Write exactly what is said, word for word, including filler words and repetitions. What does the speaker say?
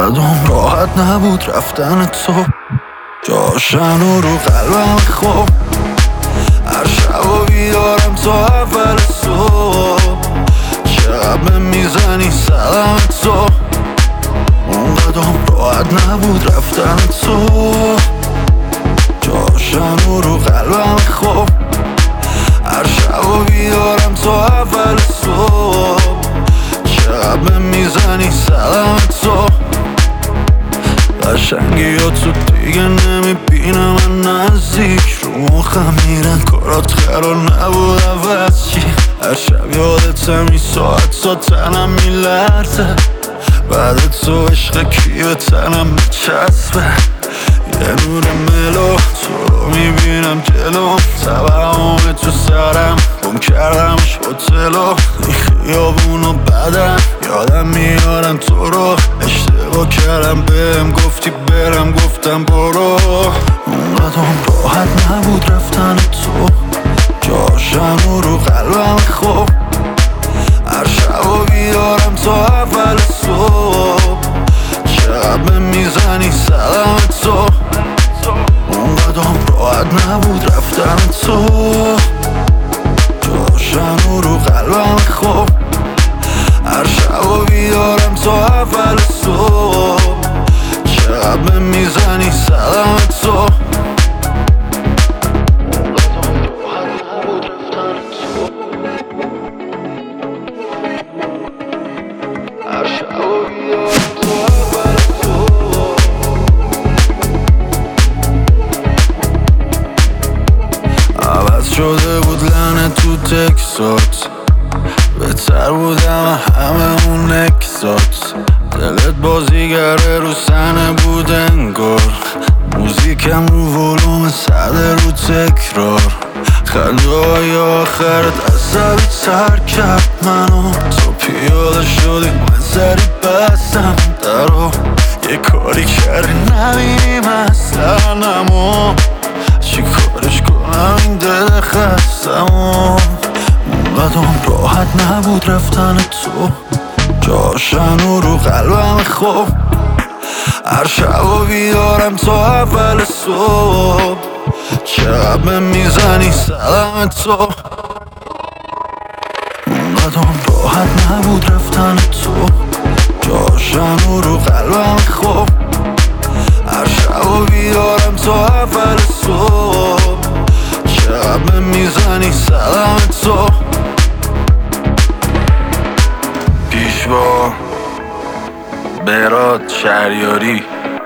اونقدرم راحت نبود رفتن تو، جاشن و رو قلبم خوب. هر شب و بیدارم تا اول صبح، چقدر میزنی سلام تو. اونقدرم راحت نبود رفتن تو، جاشن و رو قلبم خوب. هر شب و بیدارم تا اول صبح، چقدر میزنی سلام تو. قشنگی ها تو دیگه نمیبینم من نزدیک، رو مخم میرن کارات قرار نبود عوض چی. هر شب یادتم این ساعت تا تنم میلرزه، بعد تو عشق کی به تنم میچسبه. یه نور ملو تو رو میبینم جلوم، توهمه تو سرم گم کردمش هتلو. این خیابون و بدن یادم میارن تو رو، اشتباه کردم بهم گفتی برم گفتم برو. اونقدرم راحت نبود رفتن تو، جاشن و رو قلبم خوب. هر شب و بیدارم تا اول صبح، چقدر میزنی سلام تو. اونقدرم راحت نبود رفتن تو، جاشن و رو قلبم خوب. هر شب و بیدارم تا اول صبح، چقدر میزنی سلام تو. عوض شده بود لعنت تو تکسات، بهتر بودم همه اون نکسات. دلت بازیگره رو صحنه بود انگار، موزیکم رو ولوم صده رو تکرار. خنده های آخرت عصبی تر کرد منو، تو پیاده شدی من سری بستم درو. یه کاری کردی نبینی مسلنمو، چی کارش کنم این دل خستمو. اونقدرم راحت نبود رفتن تو، جاشن و رو قلبم خوب. هر شب و بیدارم تا اول صبح، چقدر میزنی سلام تو. اونقدرم راحت نبود رفتن تو، جاشن و رو قلبم خوب. هر شب و بیدارم تا اول صبح، چقدر میزنی سلام تو. پیشوا برات شهریاری.